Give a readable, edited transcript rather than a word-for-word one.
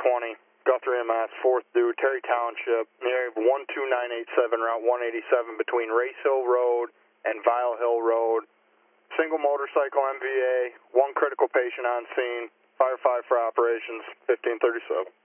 20, Guthrie MS, 4th due, Terry Township, near 12987, Route 187 between Race Hill Road and Vile Hill Road. Single motorcycle MVA, 1 critical patient on scene, Fire 5 for operations, 1537.